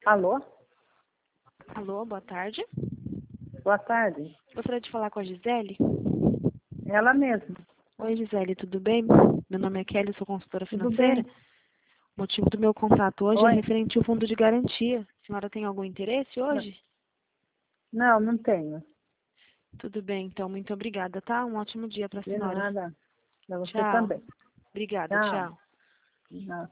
Alô? Alô, boa tarde. Boa tarde. Gostaria de falar com a Gisele. Ela mesma. Oi, Gisele, tudo bem? Meu nome é Kelly, sou consultora Tudo financeira. bem? O motivo do meu contato hoje é Oi? referente ao fundo de garantia. A senhora tem algum interesse hoje? Não, não tenho. Tudo bem, então, muito obrigada, tá? Um ótimo dia para a De senhora. nada. Pra você Tchau. também. Obrigada, Tchau. tchau. Não.